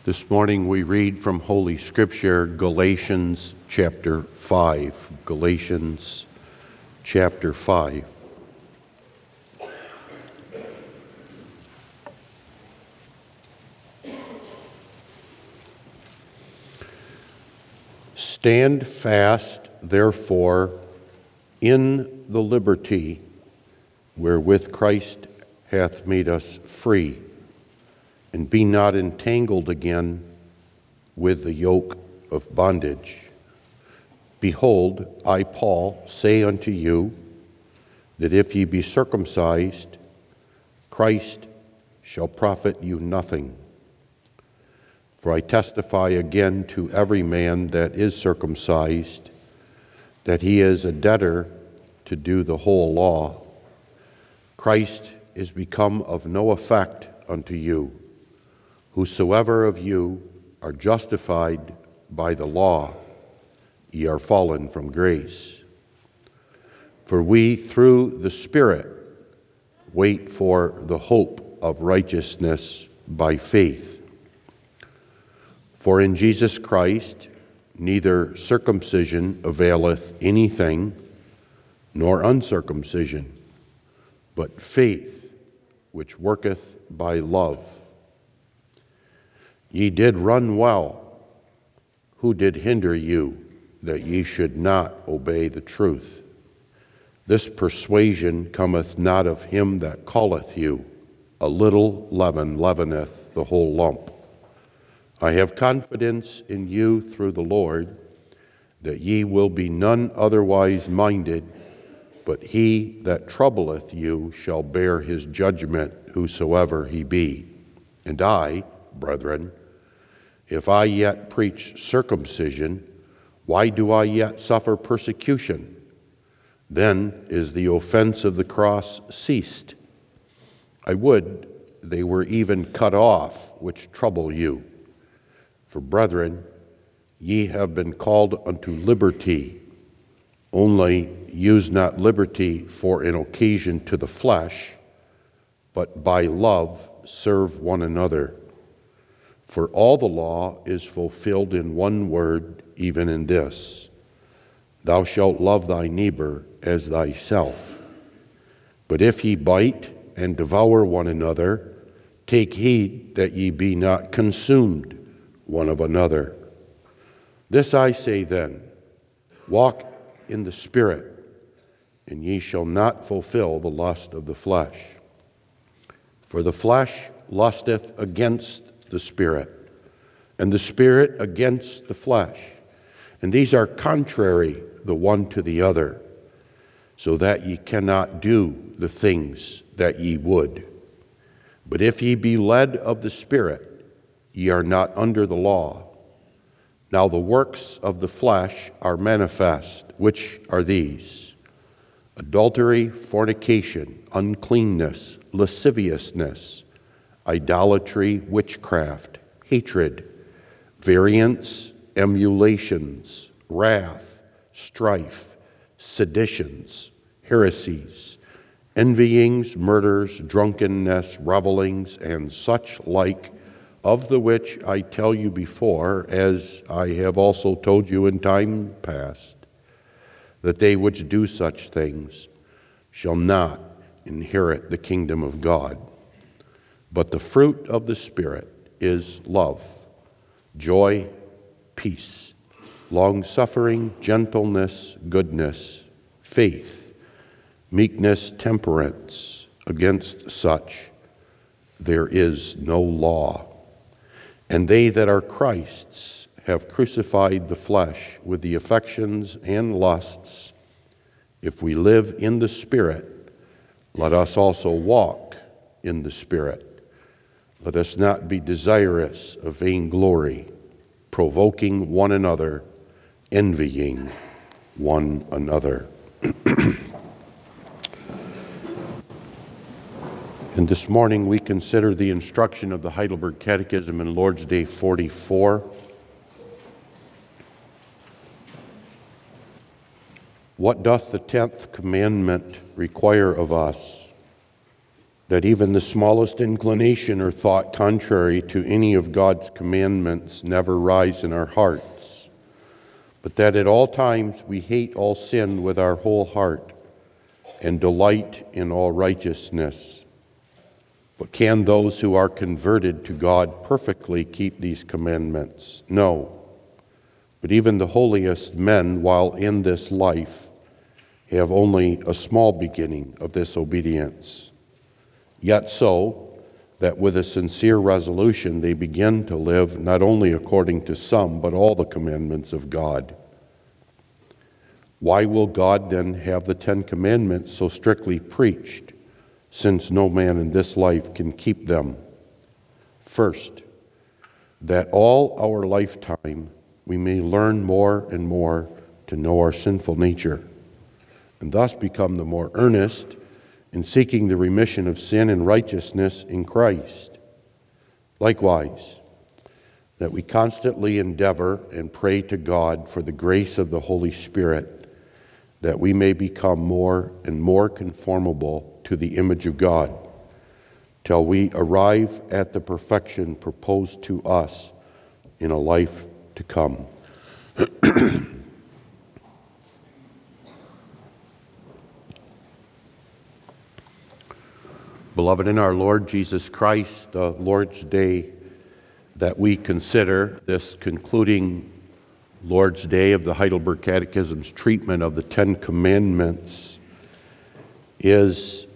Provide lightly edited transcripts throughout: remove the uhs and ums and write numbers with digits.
This morning we read from Holy Scripture, Galatians chapter 5. Galatians chapter 5. Stand fast, therefore, in the liberty wherewith Christ hath made us free, and be not entangled again with the yoke of bondage. Behold, I, Paul, say unto you, that if ye be circumcised, Christ shall profit you nothing. For I testify again to every man that is circumcised, that he is a debtor to do the whole law. Christ is become of no effect unto you. Whosoever of you are justified by the law, ye are fallen from grace. For we, through the Spirit, wait for the hope of righteousness by faith. For in Jesus Christ neither circumcision availeth anything, nor uncircumcision, but faith which worketh by love. Ye did run well. Who did hinder you that ye should not obey the truth? This persuasion cometh not of him that calleth you. A little leaven leaveneth the whole lump. I have confidence in you through the Lord, that ye will be none otherwise minded, but he that troubleth you shall bear his judgment, whosoever he be. And I, brethren, if I yet preach circumcision, why do I yet suffer persecution? Then is the offense of the cross ceased. I would they were even cut off which trouble you. For, brethren, ye have been called unto liberty. Only use not liberty for an occasion to the flesh, but by love serve one another. For all the law is fulfilled in one word, even in this: thou shalt love thy neighbor as thyself. But if ye bite and devour one another, take heed that ye be not consumed one of another. This I say then, walk in the Spirit, and ye shall not fulfill the lust of the flesh. For the flesh lusteth against the Spirit, and the Spirit against the flesh. And these are contrary the one to the other, so that ye cannot do the things that ye would. But if ye be led of the Spirit, ye are not under the law. Now the works of the flesh are manifest, which are these: adultery, fornication, uncleanness, lasciviousness, idolatry, witchcraft, hatred, variance, emulations, wrath, strife, seditions, heresies, envyings, murders, drunkenness, revelings, and such like, of the which I tell you before, as I have also told you in time past, that they which do such things shall not inherit the kingdom of God. But the fruit of the Spirit is love, joy, peace, long-suffering, gentleness, goodness, faith, meekness, temperance. Against such there is no law. And they that are Christ's have crucified the flesh with the affections and lusts. If we live in the Spirit, let us also walk in the Spirit. Let us not be desirous of vainglory, provoking one another, envying one another. And this morning we consider the instruction of the Heidelberg Catechism in Lord's Day 44. What doth the 10th commandment require of us? that even the smallest inclination or thought contrary to any of God's commandments never rise in our hearts, but that at all times we hate all sin with our whole heart and delight in all righteousness. But can those who are converted to God perfectly keep these commandments? No. But even the holiest men, while in this life, have only a small beginning of this obedience. Yet so, that with a sincere resolution they begin to live not only according to some, but all the commandments of God. Why will God then have the 10 Commandments so strictly preached, since no man in this life can keep them? First, that all our lifetime we may learn more and more to know our sinful nature, and thus become the more earnest in seeking the remission of sin and righteousness in Christ. Likewise, that we constantly endeavor and pray to God for the grace of the Holy Spirit, that we may become more and more conformable to the image of God, till we arrive at the perfection proposed to us in a life to come. Beloved in our Lord Jesus Christ, the Lord's Day that we consider, this concluding Lord's Day of the Heidelberg Catechism's treatment of the 10 Commandments, is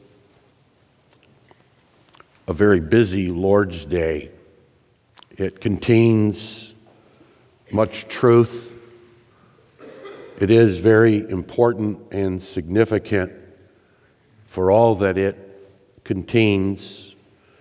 a very busy Lord's Day. It contains much truth. It is very important and significant for all that it contains.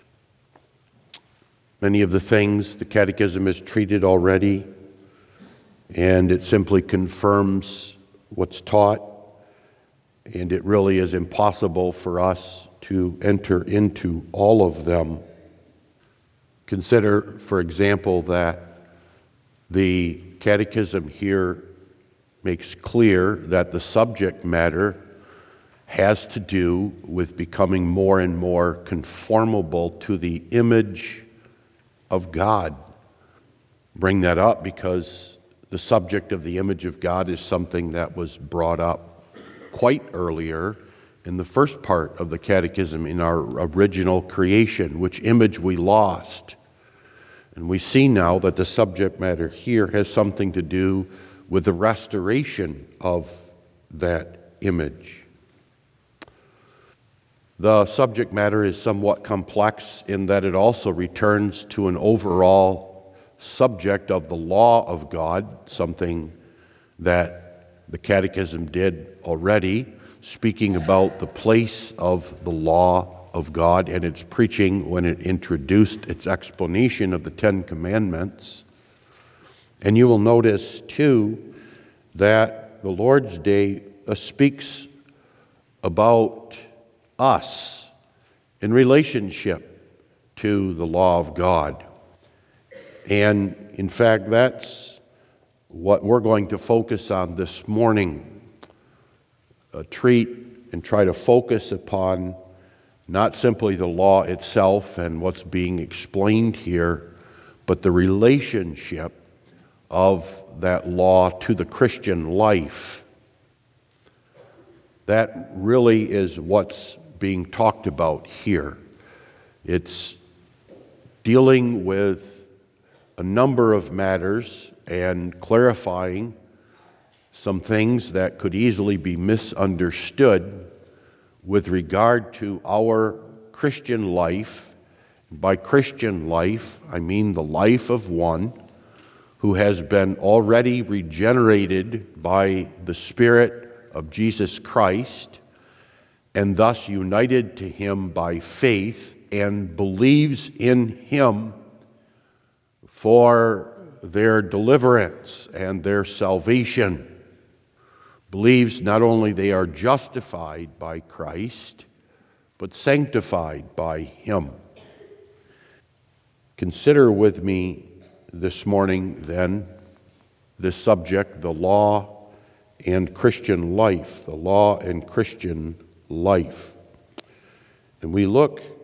Many of the things the Catechism has treated already, and it simply confirms what's taught, and it really is impossible for us to enter into all of them. Consider, for example, that the Catechism here makes clear that the subject matter has to do with becoming more and more conformable to the image of God. Bring that up because the subject of the image of God is something that was brought up quite earlier in the first part of the Catechism, in our original creation, which image we lost. And we see now that the subject matter here has something to do with the restoration of that image. The subject matter is somewhat complex in that it also returns to an overall subject of the law of God, something that the Catechism did already, speaking about the place of the law of God and its preaching when it introduced its explanation of the 10 Commandments. And you will notice, too, that the Lord's Day speaks about us in relationship to the law of God. And in fact, that's what we're going to focus on this morning. Treat and try to focus upon not simply the law itself and what's being explained here, but the relationship of that law to the Christian life. That really is what's being talked about here. It's dealing with a number of matters and clarifying some things that could easily be misunderstood with regard to our Christian life. By Christian life, I mean the life of one who has been already regenerated by the Spirit of Jesus Christ, and thus united to Him by faith and believes in Him for their deliverance and their salvation. Believes not only they are justified by Christ, but sanctified by Him. Consider with me this morning, then, this subject, the law and Christian life, the law and Christian life. And we look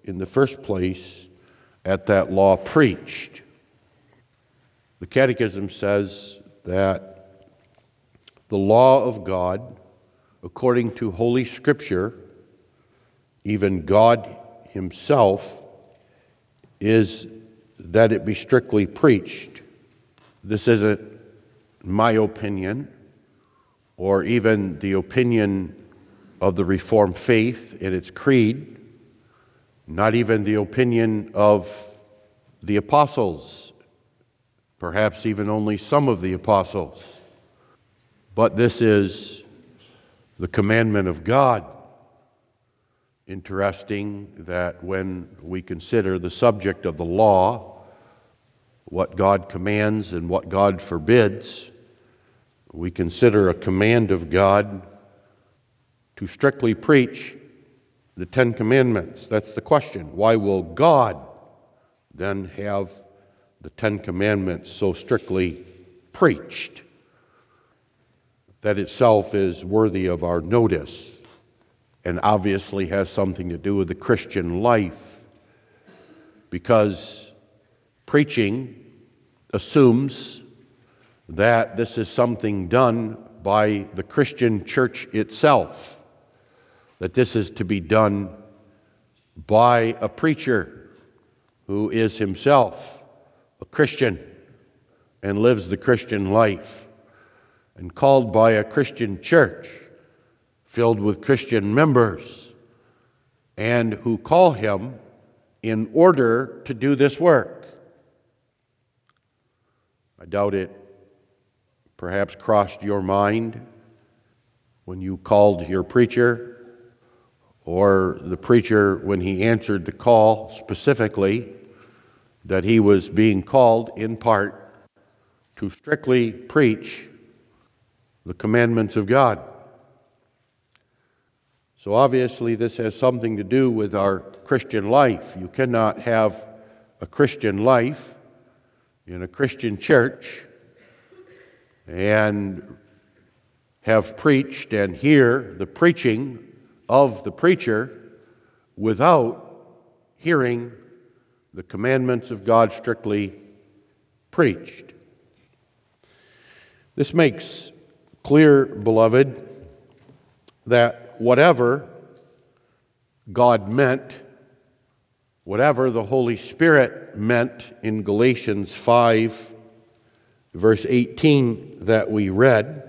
in the first place at that law preached. The Catechism says that the law of God, according to Holy Scripture, even God Himself, is that it be strictly preached. This isn't my opinion, or even the opinion of the Reformed faith in its creed, not even the opinion of the apostles, perhaps even only some of the apostles. But this is the commandment of God. Interesting that when we consider the subject of the law, what God commands and what God forbids, we consider a command of God to strictly preach the Ten Commandments. That's the question. Why will God then have the Ten Commandments so strictly preached? That itself is worthy of our notice and obviously has something to do with the Christian life, because preaching assumes that this is something done by the Christian church itself, that this is to be done by a preacher who is himself a Christian and lives the Christian life, and called by a Christian church filled with Christian members, and who call him in order to do this work. I doubt it perhaps crossed your mind when you called your preacher, or the preacher when he answered the call specifically, that he was being called in part to strictly preach the commandments of God. So obviously this has something to do with our Christian life. You cannot have a Christian life in a Christian church and have preached and hear the preaching of the preacher without hearing the commandments of God strictly preached. This makes clear, beloved, that whatever God meant, whatever the Holy Spirit meant in Galatians 5, verse 18 that we read,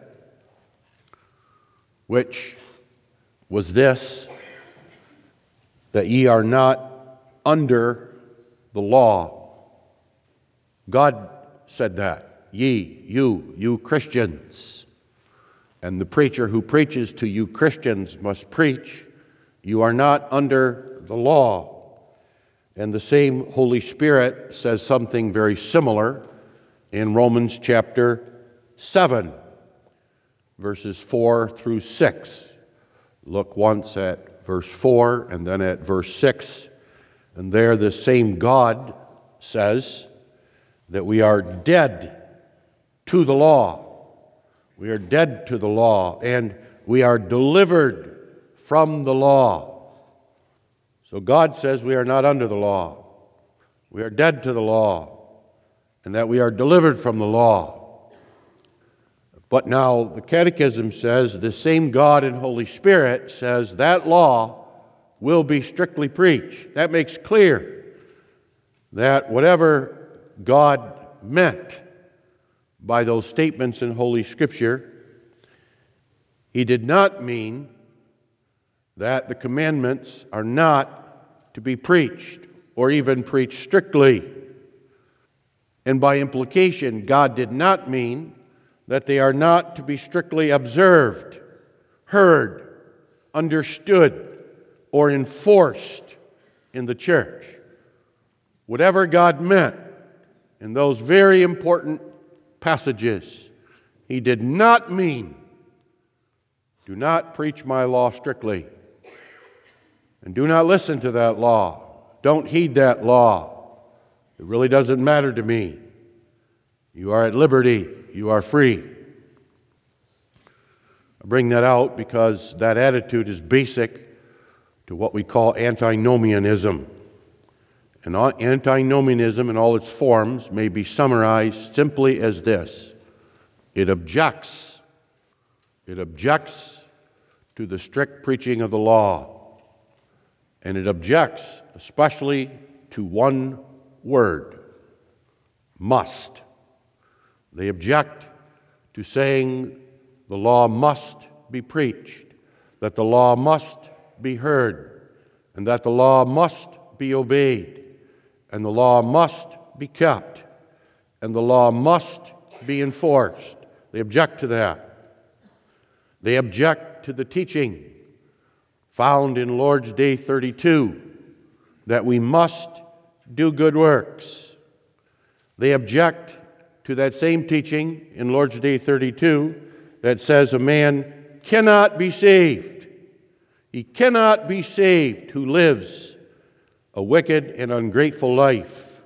which was this, that ye are not under the law. God said that. Ye, you Christians. And the preacher who preaches to you Christians must preach, you are not under the law. And the same Holy Spirit says something very similar in Romans chapter 7, verses 4 through 6. Look once at verse 4 and then at verse 6. And there the same God says that we are dead to the law. We are dead to the law, and we are delivered from the law. So God says we are not under the law. We are dead to the law, and that we are delivered from the law. But now the Catechism says the same God and Holy Spirit says that law will be strictly preached. That makes clear that whatever God meant by those statements in Holy Scripture, He did not mean that the commandments are not to be preached or even preached strictly. And by implication, God did not mean that they are not to be strictly observed, heard, understood, or enforced in the church. Whatever God meant in those very important passages, He did not mean, do not preach my law strictly, and do not listen to that law. Don't heed that law. It really doesn't matter to me. You are at liberty. You are free. I bring that out because that attitude is basic to what we call antinomianism. And antinomianism in all its forms may be summarized simply as this: it objects to the strict preaching of the law, and it objects especially to one word: must. They object to saying the law must be preached, that the law must be heard, and that the law must be obeyed, and the law must be kept, and the law must be enforced. They object to that. They object to the teaching found in Lord's Day 32 that we must do good works. They object to that same teaching in Lord's Day 32 that says a man cannot be saved. He cannot be saved who lives a wicked and ungrateful life.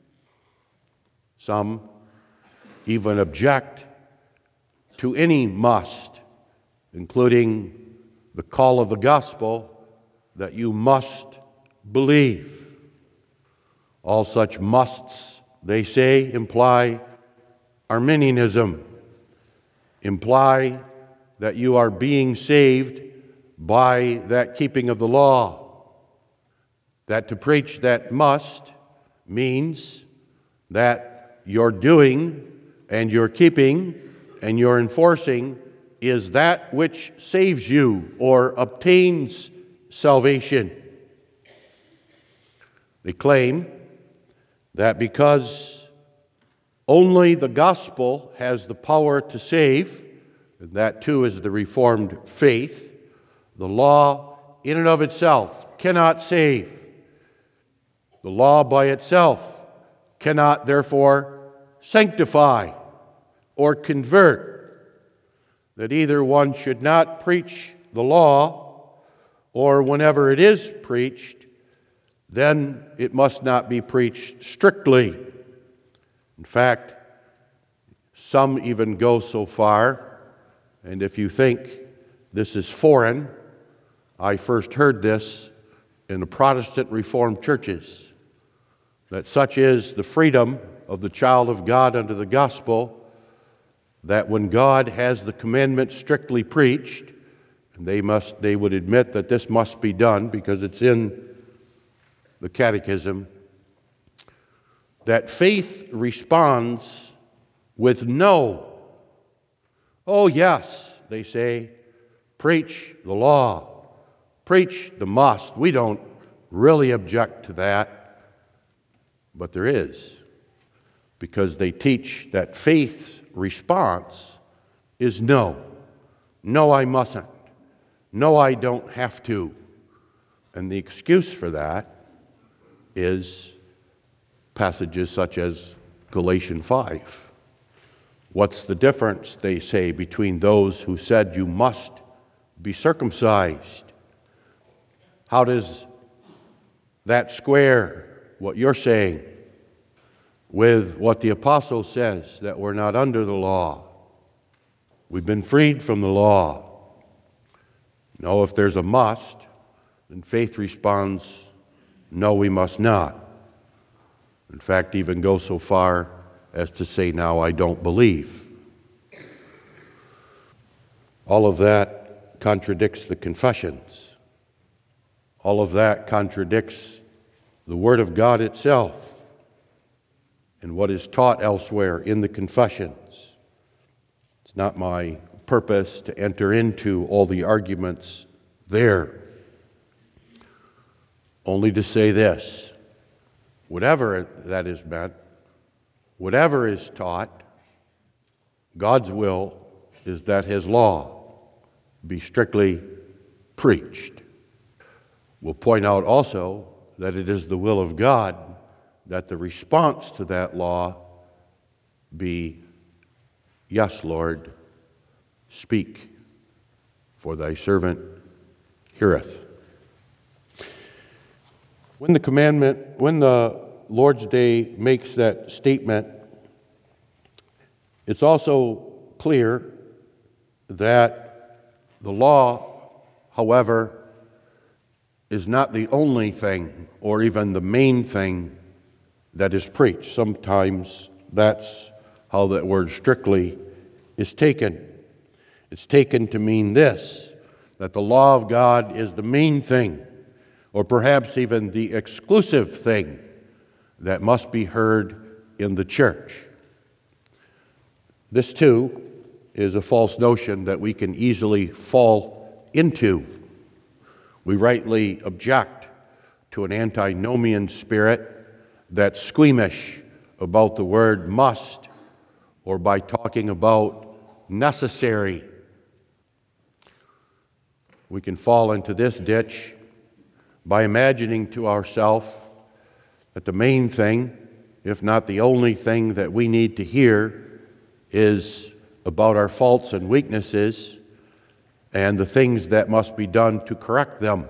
Some even object to any must, including the call of the gospel that you must believe. All such musts, they say, imply Arminianism, imply that you are being saved by that keeping of the law. That to preach that must means that your doing and your keeping and your enforcing is that which saves you or obtains salvation. They claim that because only the gospel has the power to save, and that too is the Reformed faith, the law in and of itself cannot save. The law by itself cannot, therefore, sanctify or convert. That either one should not preach the law, or whenever it is preached, then it must not be preached strictly. In fact, some even go so far, and if you think this is foreign, I first heard this in the Protestant Reformed churches, that such is the freedom of the child of God under the gospel, that when God has the commandment strictly preached, and they would admit that this must be done because it's in the catechism, that faith responds with no. Oh yes, they say, preach the law, preach the must. We don't really object to that. But there is, because they teach that faith's response is no. No, I mustn't. No, I don't have to. And the excuse for that is passages such as Galatians 5. What's the difference, they say, between those who said you must be circumcised? How does that square what you're saying with what the apostle says, that we're not under the law? We've been freed from the law. No, if there's a must, then faith responds, no, we must not. In fact, even go so far as to say, now I don't believe. All of that contradicts the confessions. All of that contradicts the Word of God itself and what is taught elsewhere in the confessions. It's not my purpose to enter into all the arguments there, only to say this: whatever that is meant, whatever is taught, God's will is that His law be strictly preached. We'll point out also that it is the will of God that the response to that law be, yes, Lord, speak, for thy servant heareth. When the Lord's Day makes that statement, it's also clear that the law, however, is not the only thing or even the main thing that is preached. Sometimes that's how that word strictly is taken. It's taken to mean this, that the law of God is the main thing, or perhaps even the exclusive thing that must be heard in the church. This, too, is a false notion that we can easily fall into. We rightly object to an antinomian spirit that's squeamish about the word must, or by talking about necessary. We can fall into this ditch by imagining to ourselves that the main thing, if not the only thing that we need to hear, is about our faults and weaknesses and the things that must be done to correct them.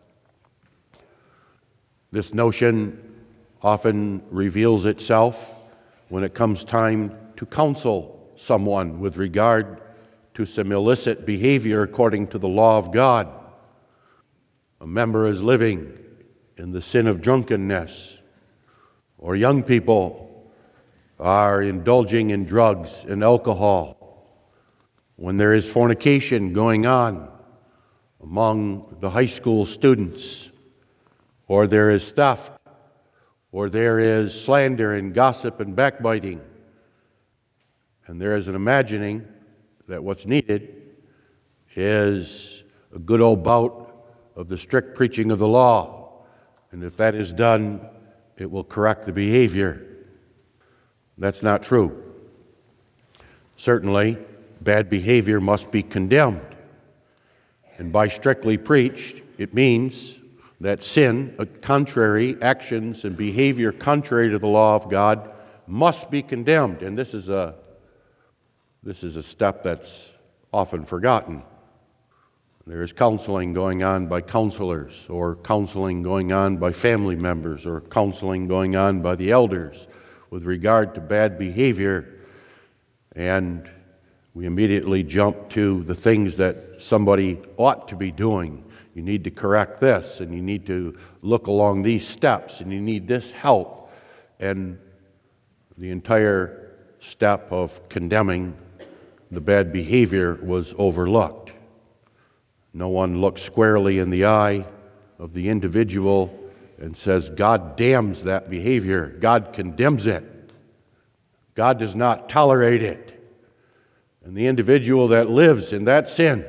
This notion often reveals itself when it comes time to counsel someone with regard to some illicit behavior according to the law of God. A member is living in the sin of drunkenness, or young people are indulging in drugs and alcohol, when there is fornication going on among the high school students, or there is theft, or there is slander and gossip and backbiting, and there is an imagining that what's needed is a good old bout of the strict preaching of the law, and if that is done, it will correct the behavior. That's not true. Certainly, bad behavior must be condemned. And by strictly preached, it means that sin, contrary actions and behavior contrary to the law of God, must be condemned. And this is a step that's often forgotten. There is counseling going on by counselors, or counseling going on by family members, or counseling going on by the elders with regard to bad behavior, and we immediately jump to the things that somebody ought to be doing. You need to correct this, and you need to look along these steps, and you need this help. And the entire step of condemning the bad behavior was overlooked. No one looks squarely in the eye of the individual and says, God damns that behavior. God condemns it. God does not tolerate it. And the individual that lives in that sin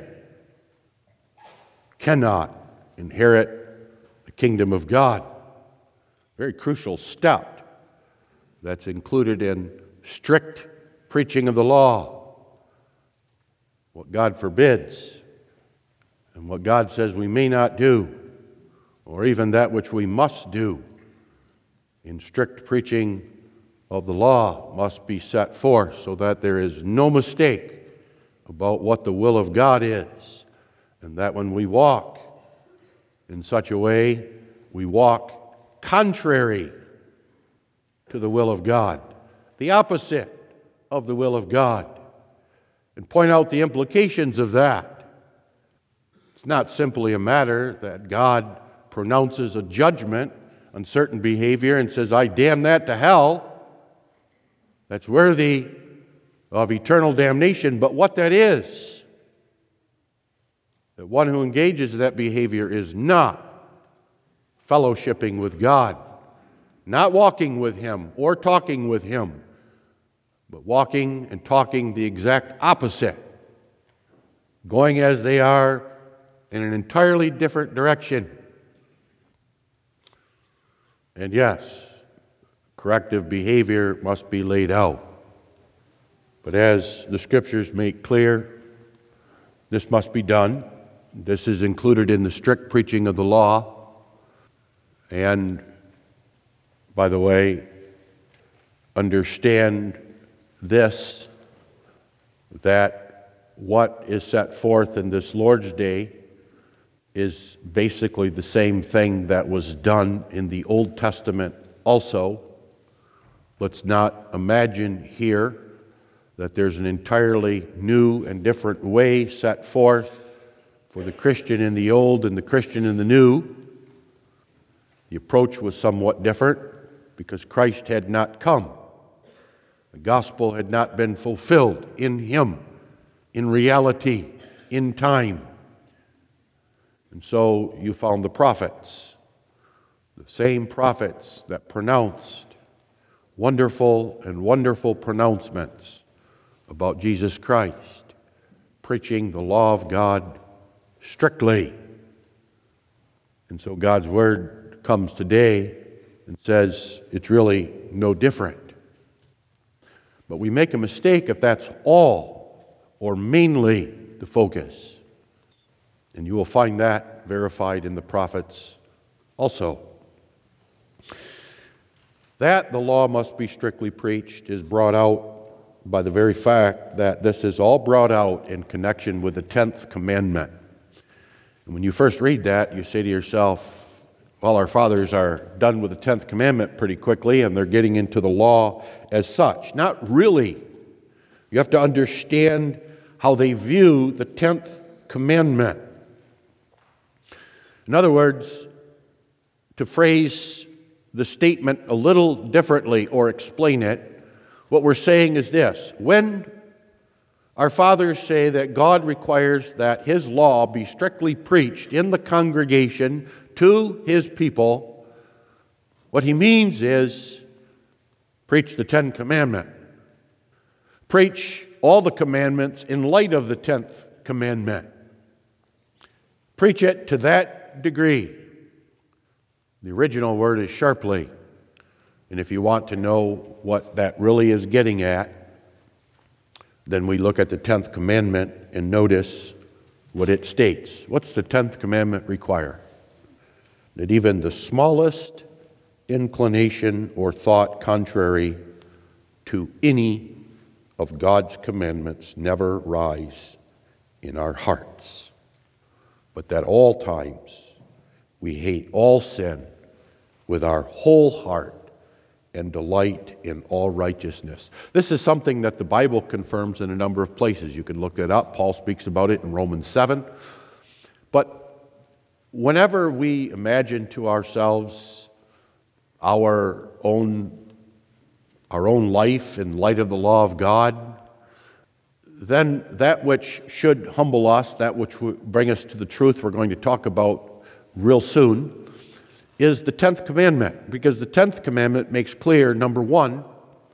cannot inherit the kingdom of God. Very crucial step that's included in strict preaching of the law. What God forbids and what God says we may not do, or even that which we must do in strict preaching of the law, must be set forth so that there is no mistake about what the will of God is, and that when we walk in such a way, we walk contrary to the will of God, the opposite of the will of God, and point out the implications of that. It's not simply a matter that God pronounces a judgment on certain behavior and says, I damn that to hell. That's worthy of eternal damnation. But what that is, that one who engages in that behavior is not fellowshipping with God, not walking with Him or talking with Him, but walking and talking the exact opposite, going as they are in an entirely different direction. And yes, corrective behavior must be laid out. But as the Scriptures make clear, this must be done. This is included in the strict preaching of the law. And, by the way, understand this, that what is set forth in this Lord's Day is basically the same thing that was done in the Old Testament also. Let's not imagine here that there's an entirely new and different way set forth for the Christian in the Old and the Christian in the New. The approach was somewhat different because Christ had not come. The gospel had not been fulfilled in him, in reality, in time. And so you found the prophets, the same prophets that pronounced wonderful and wonderful pronouncements about Jesus Christ, preaching the law of God strictly. And so God's word comes today and says it's really no different. But we make a mistake if that's all or mainly the focus. And you will find that verified in the prophets also. That the law must be strictly preached is brought out by the very fact that this is all brought out in connection with the 10th commandment. And when you first read that, you say to yourself, well, our fathers are done with the 10th commandment pretty quickly, and they're getting into the law as such. Not really. You have to understand how they view the 10th commandment. In other words, to phrase the statement a little differently or explain it, what we're saying is this: when our fathers say that God requires that His law be strictly preached in the congregation to His people, what He means is preach the 10th commandment. Preach all the commandments in light of the 10th commandment. Preach it to that degree. The original word is sharply. And if you want to know what that really is getting at, then we look at the 10th commandment and notice what it states. What's the 10th commandment require? That even the smallest inclination or thought contrary to any of God's commandments never rise in our hearts, but that all times we hate all sin with our whole heart and delight in all righteousness. This is something that the Bible confirms in a number of places. You can look it up. Paul speaks about it in Romans 7. But whenever we imagine to ourselves our own life in light of the law of God, then that which should humble us, that which will bring us to the truth we're going to talk about real soon, is the 10th commandment. Because the 10th commandment makes clear, number one,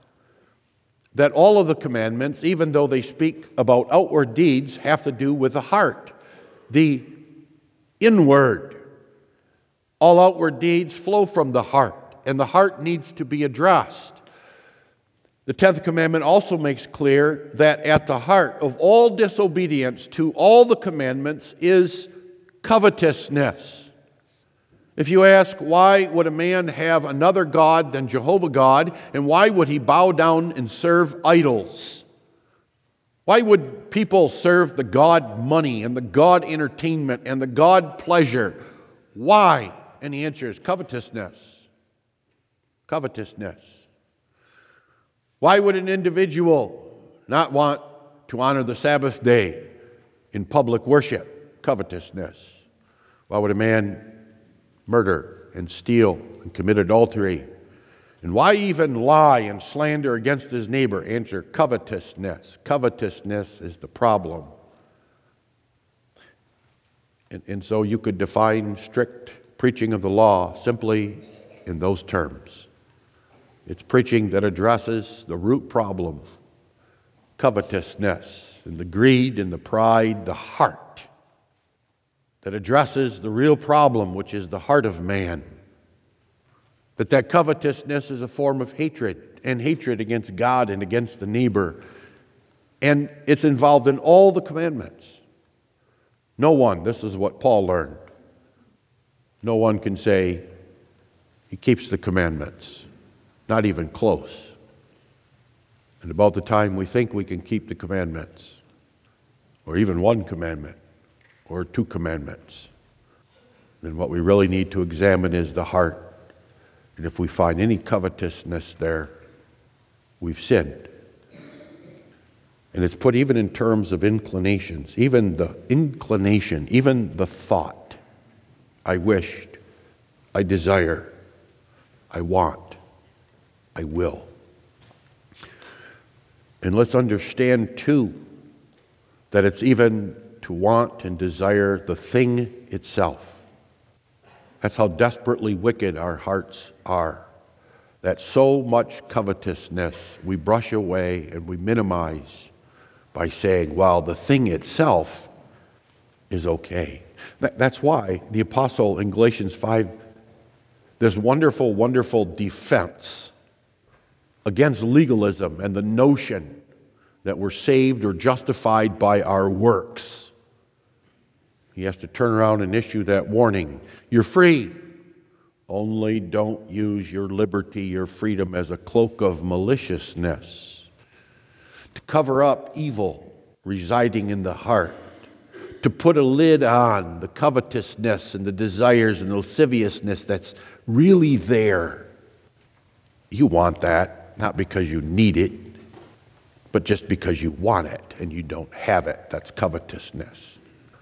that all of the commandments, even though they speak about outward deeds, have to do with the heart, the inward. All outward deeds flow from the heart, and the heart needs to be addressed. The 10th commandment also makes clear that at the heart of all disobedience to all the commandments is covetousness. If you ask, why would a man have another God than Jehovah God, and why would he bow down and serve idols? Why would people serve the God money and the God entertainment and the God pleasure? Why? And the answer is covetousness. Covetousness. Why would an individual not want to honor the Sabbath day in public worship? Covetousness. Why would a man murder and steal and commit adultery? And why even lie and slander against his neighbor? Answer, covetousness. Covetousness is the problem. And so you could define strict preaching of the law simply in those terms. It's preaching that addresses the root problem, covetousness, and the greed and the pride, the heart, that addresses the real problem, which is the heart of man. That covetousness is a form of hatred, and hatred against God and against the neighbor. And it's involved in all the commandments. No one, this is what Paul learned, no one can say he keeps the commandments. Not even close. And about the time we think we can keep the commandments, or even one commandment, or two commandments, then what we really need to examine is the heart. And if we find any covetousness there, we've sinned. And it's put even in terms of inclinations, even the inclination, even the thought, I wished I desire, I want, I will. And let's understand, too, that it's even to want and desire the thing itself. That's how desperately wicked our hearts are. That so much covetousness we brush away and we minimize by saying, well, the thing itself is okay. That's why the apostle in Galatians 5, this wonderful, wonderful defense against legalism and the notion that we're saved or justified by our works. He has to turn around and issue that warning. You're free. Only don't use your liberty, your freedom as a cloak of maliciousness to cover up evil residing in the heart, to put a lid on the covetousness and the desires and the lasciviousness that's really there. You want that, not because you need it, but just because you want it and you don't have it. That's covetousness.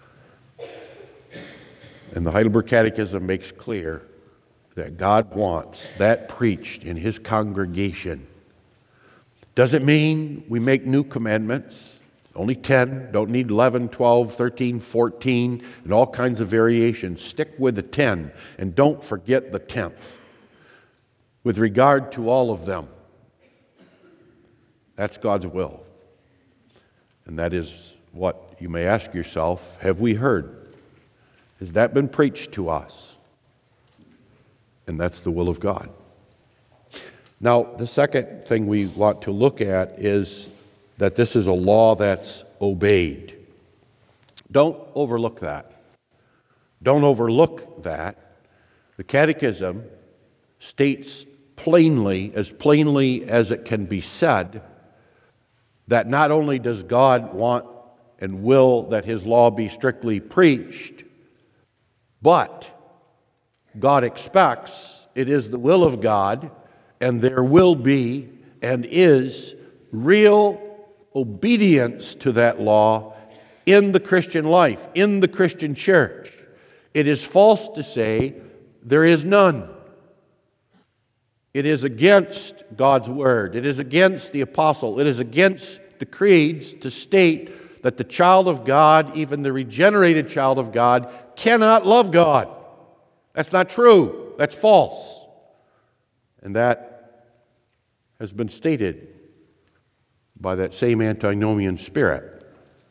And the Heidelberg Catechism makes clear that God wants that preached in His congregation. Doesn't mean we make new commandments, only 10, don't need 11, 12, 13, 14, and all kinds of variations. Stick with the 10, and don't forget the 10th. With regard to all of them, that's God's will. And that is what you may ask yourself, have we heard? Has that been preached to us? And that's the will of God. Now, the second thing we want to look at is that this is a law that's obeyed. Don't overlook that. Don't overlook that. The Catechism states plainly as it can be said, that not only does God want and will that His law be strictly preached, but God expects, it is the will of God, and there will be and is real obedience to that law in the Christian life, in the Christian church. It is false to say there is none. It is against God's word. It is against the apostle. It is against the creeds to state that the child of God, even the regenerated child of God, cannot love God. That's not true. That's false. And that has been stated by that same antinomian spirit.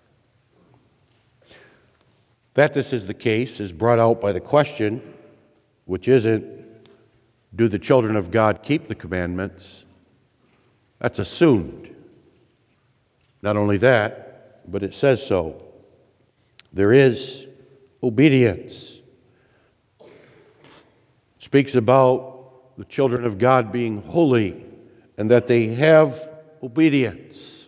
That this is the case is brought out by the question, which isn't, do the children of God keep the commandments? That's assumed. Not only that, but it says so. There is obedience. It speaks about the children of God being holy and that they have obedience.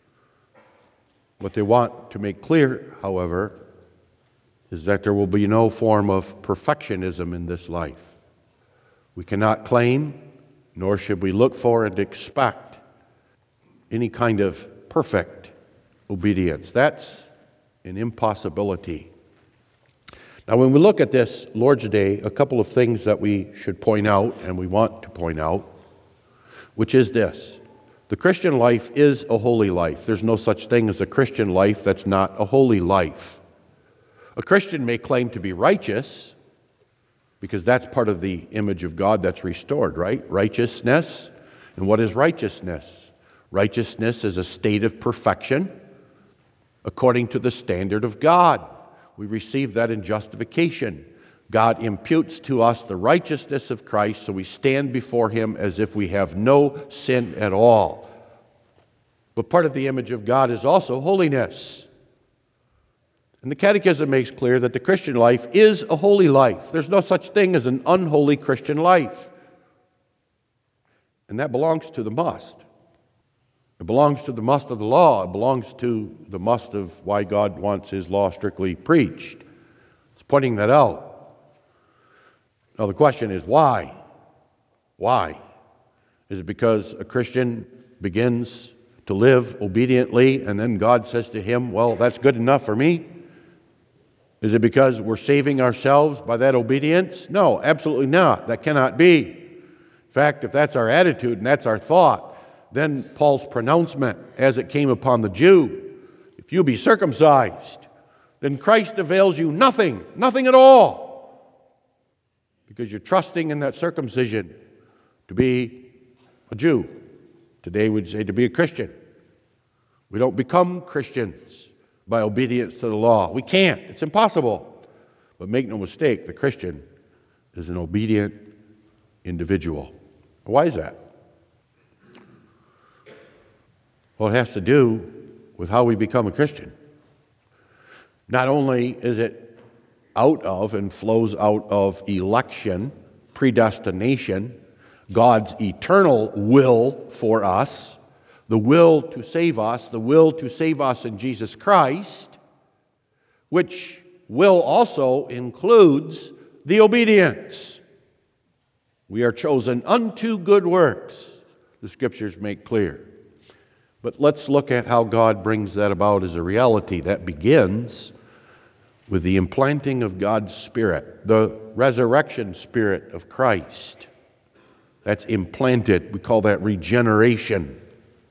What they want to make clear, however, is that there will be no form of perfectionism in this life. We cannot claim, nor should we look for and expect any kind of perfect obedience. That's an impossibility. Now, when we look at this Lord's Day, a couple of things that we should point out, and we want to point out, which is this. The Christian life is a holy life. There's no such thing as a Christian life that's not a holy life. A Christian may claim to be righteous, because that's part of the image of God that's restored, right? Righteousness. And what is righteousness? Righteousness is a state of perfection according to the standard of God. We receive that in justification. God imputes to us the righteousness of Christ, so we stand before Him as if we have no sin at all. But part of the image of God is also holiness. And the Catechism makes clear that the Christian life is a holy life. There's no such thing as an unholy Christian life. And that belongs to the must. It belongs to the must of the law. It belongs to the must of why God wants His law strictly preached. It's pointing that out. Now the question is, why? Why? Is it because a Christian begins to live obediently and then God says to him, well, that's good enough for me? Is it because we're saving ourselves by that obedience? No, absolutely not. That cannot be. In fact, if that's our attitude and that's our thought, then Paul's pronouncement as it came upon the Jew, if you be circumcised, then Christ avails you nothing, nothing at all, because you're trusting in that circumcision to be a Jew. Today we'd say to be a Christian. We don't become Christians by obedience to the law. We can't. It's impossible. But make no mistake, the Christian is an obedient individual. Why is that? Well, it has to do with how we become a Christian. Not only is it out of and flows out of election, predestination, God's eternal will for us, the will to save us, the will to save us in Jesus Christ, which will also includes the obedience. We are chosen unto good works, the Scriptures make clear. But let's look at how God brings that about as a reality. That begins with the implanting of God's Spirit, the resurrection Spirit of Christ. That's implanted. We call that regeneration.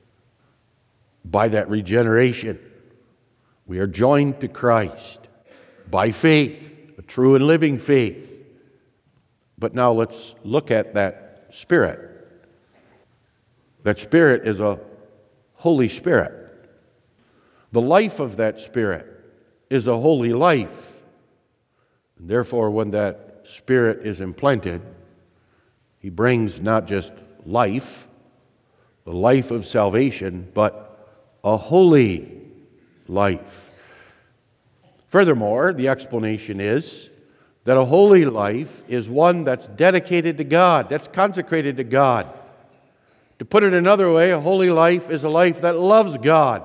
By that regeneration, we are joined to Christ by faith, a true and living faith. But now let's look at that Spirit. That Spirit is a Holy Spirit. The life of that Spirit is a holy life. And therefore, when that Spirit is implanted, He brings not just life, the life of salvation, but a holy life. Furthermore, the explanation is that a holy life is one that's dedicated to God, that's consecrated to God. To put it another way, a holy life is a life that loves God.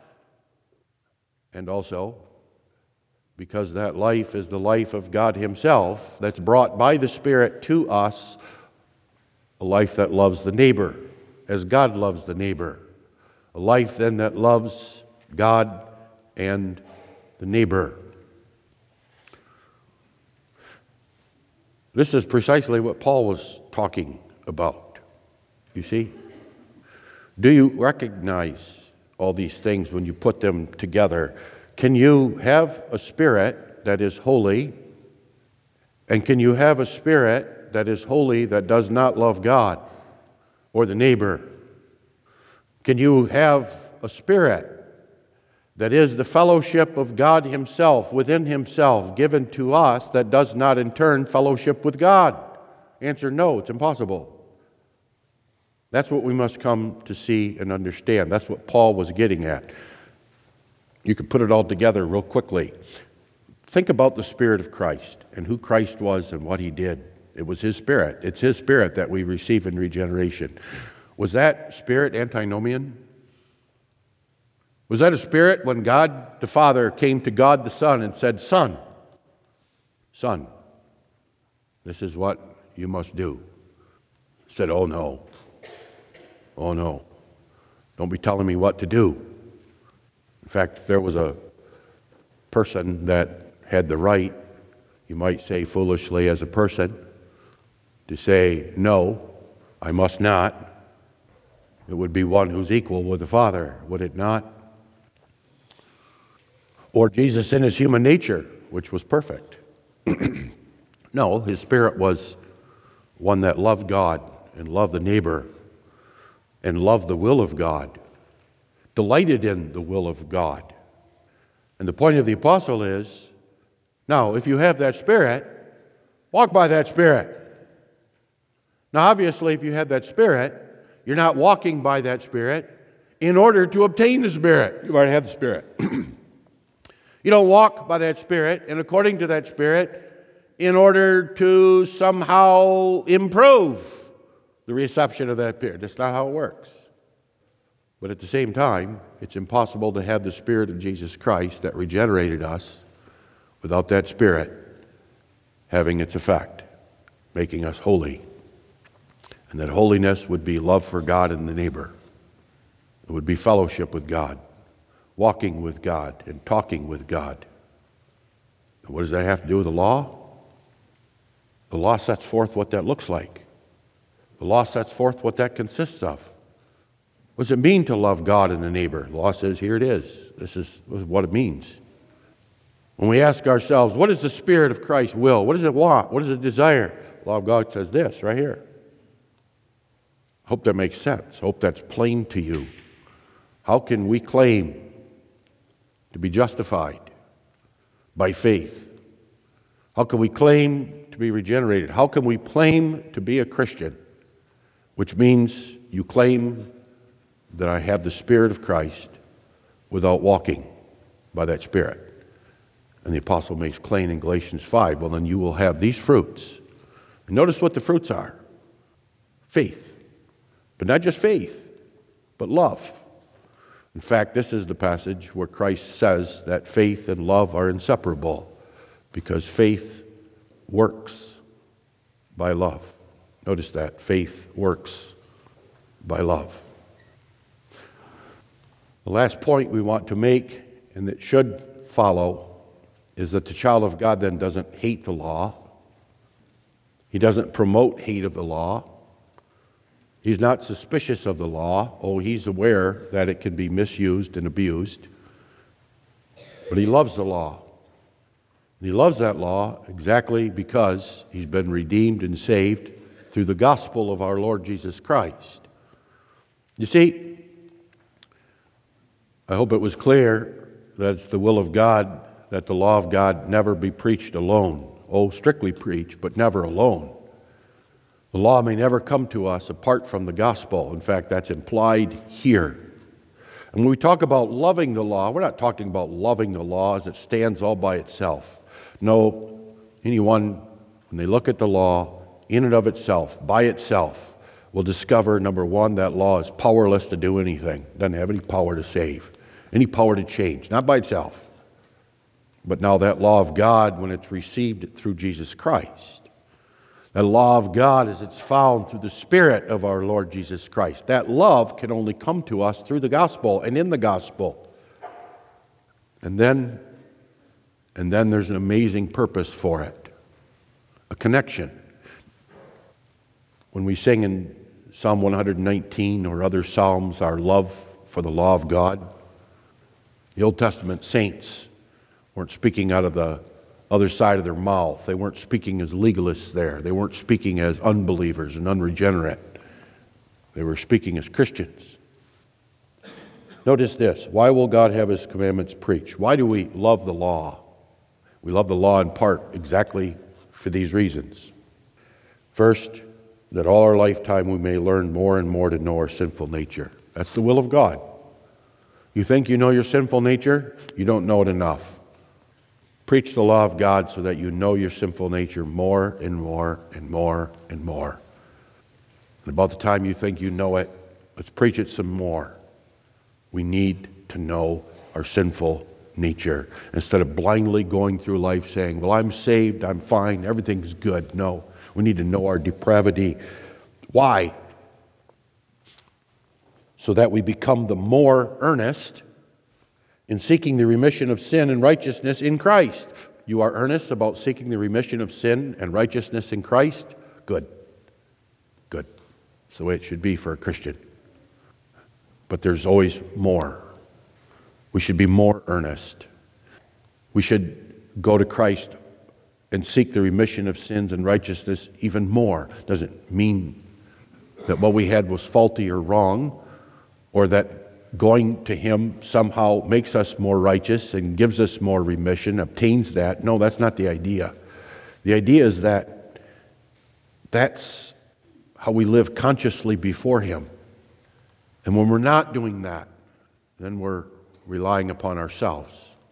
And also, because that life is the life of God Himself, that's brought by the Spirit to us, a life that loves the neighbor as God loves the neighbor. A life then that loves God and the neighbor. This is precisely what Paul was talking about, you see. Do you recognize all these things when you put them together? Can you have a spirit that is holy, and can you have a spirit that is holy that does not love God or the neighbor? Can you have a spirit that is the fellowship of God Himself, within Himself, given to us, that does not in turn fellowship with God? Answer, no, it's impossible. That's what we must come to see and understand. That's what Paul was getting at. You could put it all together real quickly. Think about the Spirit of Christ and who Christ was and what He did. It was His Spirit. It's His Spirit that we receive in regeneration. Was that Spirit antinomian? Was that a spirit when God the Father came to God the Son and said, Son, this is what you must do? Said, oh no, don't be telling me what to do. In fact, there was a person that had the right, you might say foolishly as a person, to say, no, I must not. It would be one who's equal with the Father, would it not? Or Jesus in His human nature, which was perfect. No, His Spirit was one that loved God and loved the neighbor and loved the will of God, delighted in the will of God. And the point of the apostle is, now, if you have that Spirit, walk by that Spirit. Now, obviously, if you have that Spirit, you're not walking by that Spirit in order to obtain the Spirit. You already have the Spirit. You don't walk by that Spirit and according to that Spirit in order to somehow improve the reception of that Spirit. That's not how it works. But at the same time, it's impossible to have the Spirit of Jesus Christ that regenerated us without that Spirit having its effect, making us holy. And that holiness would be love for God and the neighbor. It would be fellowship with God, walking with God and talking with God. What does that have to do with the law? The law sets forth what that looks like. The law sets forth what that consists of. What does it mean to love God and the neighbor? The law says, here it is. This is what it means. When we ask ourselves, what does the Spirit of Christ will? What does it want? What does it desire? The law of God says this right here. I hope that makes sense. I hope that's plain to you. How can we claim to be justified? By faith. How can we claim to be regenerated? How can we claim to be a Christian? Which means you claim that I have the Spirit of Christ without walking by that Spirit. And the apostle makes plain in Galatians 5, well, then you will have these fruits. And notice what the fruits are. Faith. But not just faith, but love. In fact, this is the passage where Christ says that faith and love are inseparable because faith works by love. Notice that. Faith works by love. The last point we want to make, and that should follow, is that the child of God then doesn't hate the law. He doesn't promote hate of the law. He's not suspicious of the law. Oh, he's aware that it can be misused and abused. But he loves the law. And he loves that law exactly because he's been redeemed and saved through the gospel of our Lord Jesus Christ. You see, I hope it was clear that it's the will of God that the law of God never be preached alone. Oh, strictly preached, but never alone. The law may never come to us apart from the gospel. In fact, that's implied here. And when we talk about loving the law, we're not talking about loving the law as it stands all by itself. No, anyone, when they look at the law in and of itself, by itself, will discover, number one, that law is powerless to do anything. It doesn't have any power to save, any power to change, not by itself. But now that law of God, when it's received through Jesus Christ, the law of God as it's found through the Spirit of our Lord Jesus Christ. That love can only come to us through the gospel and in the gospel. And then there's an amazing purpose for it. A connection. When we sing in Psalm 119 or other psalms our love for the law of God, the Old Testament saints weren't speaking out of the other side of their mouth. They weren't speaking as legalists there. They weren't speaking as unbelievers and unregenerate. They were speaking as Christians. Notice this. Why will God have His commandments preached? Why do we love the law? We love the law in part exactly for these reasons. First, that all our lifetime we may learn more and more to know our sinful nature. That's the will of God. You think you know your sinful nature? You don't know it enough. Preach the law of God so that you know your sinful nature more and more and more and more. And about the time you think you know it, let's preach it some more. We need to know our sinful nature instead of blindly going through life saying, well, I'm saved, I'm fine, everything's good. No, we need to know our depravity. Why? So that we become the more earnest in seeking the remission of sin and righteousness in Christ. You are earnest about seeking the remission of sin and righteousness in Christ? Good. Good. That's the way it should be for a Christian. But there's always more. We should be more earnest. We should go to Christ and seek the remission of sins and righteousness even more. Doesn't mean that what we had was faulty or wrong, or that going to Him somehow makes us more righteous and gives us more remission, obtains that. No, that's not the idea. The idea is that that's how we live consciously before Him. And when we're not doing that, then we're relying upon ourselves.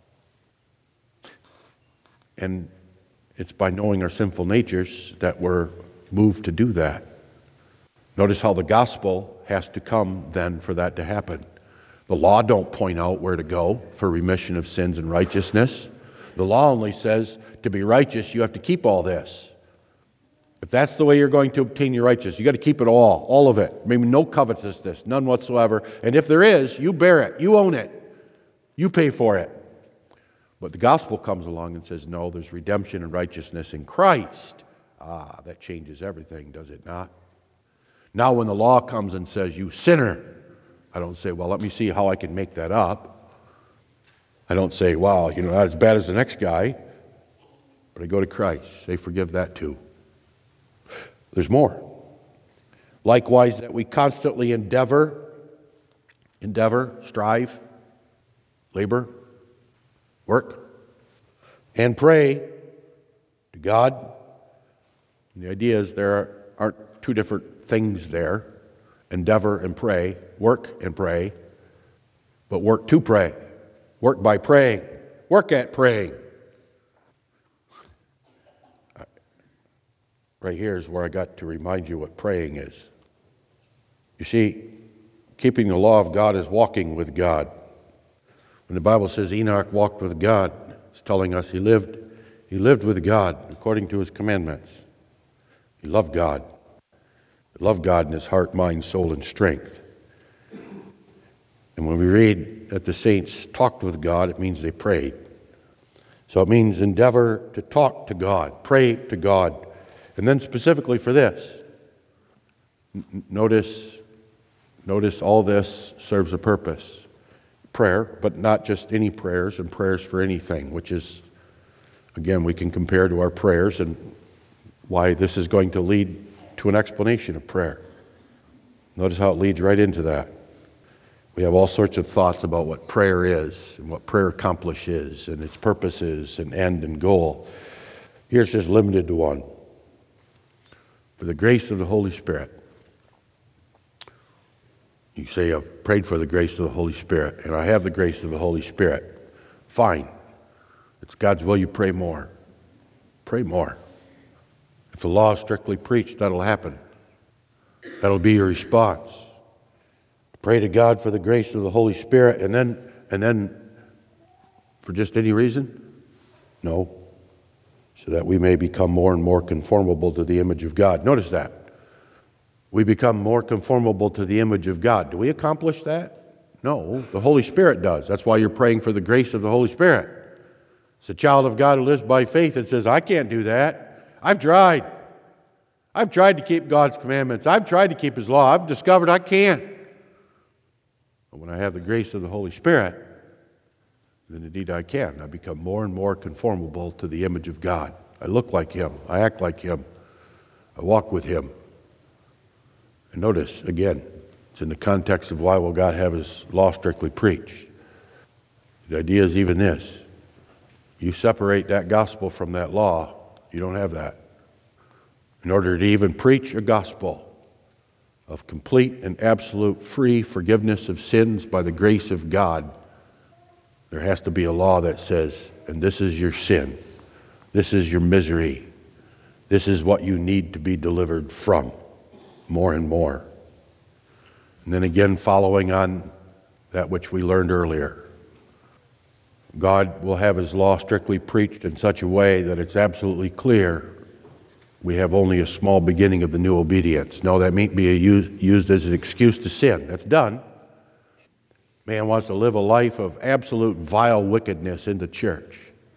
And it's by knowing our sinful natures that we're moved to do that. Notice how the gospel has to come then for that to happen. The law don't point out where to go for remission of sins and righteousness. The law only says to be righteous, you have to keep all this. If that's the way you're going to obtain your righteousness, you got to keep it all of it. Maybe no covetousness, none whatsoever. And if there is, you bear it, you own it, you pay for it. But the gospel comes along and says, no, there's redemption and righteousness in Christ. Ah, that changes everything, does it not? Now when the law comes and says, you sinner, I don't say, well, let me see how I can make that up. I don't say, wow, not as bad as the next guy. But I go to Christ, say, forgive that too. There's more. Likewise, that we constantly endeavor, strive, labor, work, and pray to God. And the idea is there aren't two different things there, endeavor and pray, work and pray, but work to pray, work by praying, work at praying. Right here is where I got to remind you what praying is. You see, keeping the law of God is walking with God. When the Bible says Enoch walked with God, it's telling us he lived with God according to his commandments. He loved God. He loved God in his heart, mind, soul, and strength. And when we read that the saints talked with God, it means they prayed. So it means endeavor to talk to God, pray to God. And then specifically for this, notice all this serves a purpose. Prayer, but not just any prayers, and prayers for anything, which is, again, we can compare to our prayers and why this is going to lead to an explanation of prayer. Notice how it leads right into that. We have all sorts of thoughts about what prayer is and what prayer accomplishes and its purposes and end and goal. Here it's just limited to one. For the grace of the Holy Spirit. You say, I've prayed for the grace of the Holy Spirit, and I have the grace of the Holy Spirit. Fine. It's God's will you pray more. Pray more. If the law is strictly preached, that'll happen. That'll be your response. Pray to God for the grace of the Holy Spirit, and then for just any reason? No. So that we may become more and more conformable to the image of God. Notice that. We become more conformable to the image of God. Do we accomplish that? No, the Holy Spirit does. That's why you're praying for the grace of the Holy Spirit. It's a child of God who lives by faith and says, I can't do that. I've tried. I've tried to keep God's commandments. I've tried to keep His law. I've discovered I can't. But when I have the grace of the Holy Spirit, then indeed I can. I become more and more conformable to the image of God. I look like Him. I act like Him. I walk with Him. And notice, again, it's in the context of why will God have His law strictly preached. The idea is even this. You separate that gospel from that law, you don't have that. In order to even preach a gospel of complete and absolute free forgiveness of sins by the grace of God, there has to be a law that says, and this is your sin, this is your misery, this is what you need to be delivered from. More and more. And then again, following on that which we learned earlier, God will have His law strictly preached in such a way that it's absolutely clear we have only a small beginning of the new obedience. No, that may be used as an excuse to sin. That's done. Man wants to live a life of absolute vile wickedness in the church.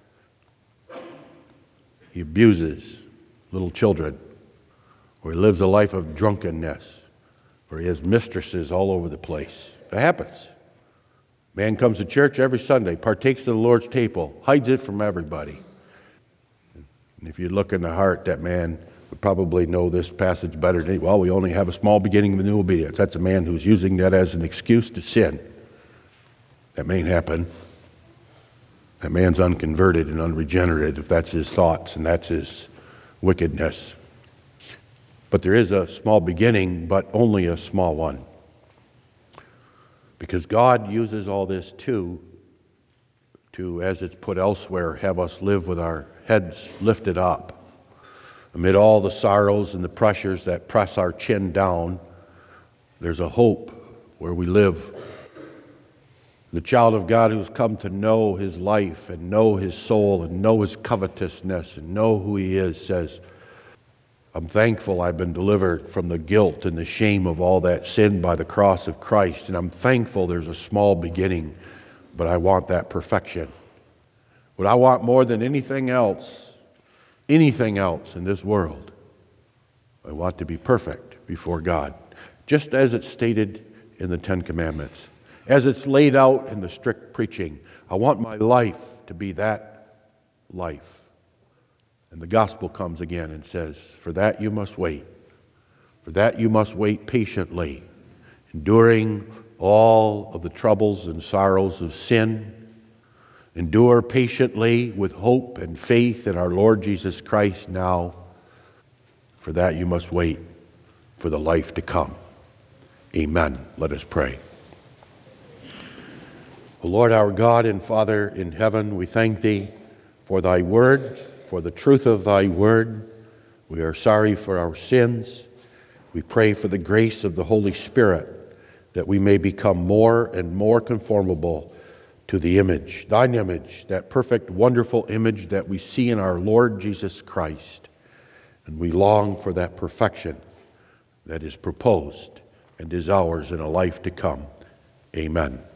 He abuses little children. Or he lives a life of drunkenness, or he has mistresses all over the place. It happens. Man comes to church every Sunday, partakes of the Lord's table, hides it from everybody. And if you look in the heart, that man would probably know this passage better than well, we only have a small beginning of the new obedience. That's a man who's using that as an excuse to sin. That may happen. That man's unconverted and unregenerated if that's his thoughts and that's his wickedness. But there is a small beginning, but only a small one. Because God uses all this to, as it's put elsewhere, have us live with our heads lifted up. Amid all the sorrows and the pressures that press our chin down, there's a hope where we live. The child of God who's come to know his life and know his soul and know his covetousness and know who he is says, I'm thankful I've been delivered from the guilt and the shame of all that sin by the cross of Christ. And I'm thankful there's a small beginning, but I want that perfection. What I want more than anything else in this world, I want to be perfect before God, just as it's stated in the Ten Commandments, as it's laid out in the strict preaching. I want my life to be that life. And the gospel comes again and says, for that you must wait. For that you must wait patiently, enduring all of the troubles and sorrows of sin. Endure patiently with hope and faith in our Lord Jesus Christ now. For that you must wait for the life to come. Amen. Let us pray. O Lord, our God and Father in heaven, we thank Thee for Thy word, for the truth of Thy word. We are sorry for our sins. We pray for the grace of the Holy Spirit, that we may become more and more conformable to the image, Thine image, that perfect, wonderful image that we see in our Lord Jesus Christ. And we long for that perfection that is proposed and is ours in a life to come. Amen.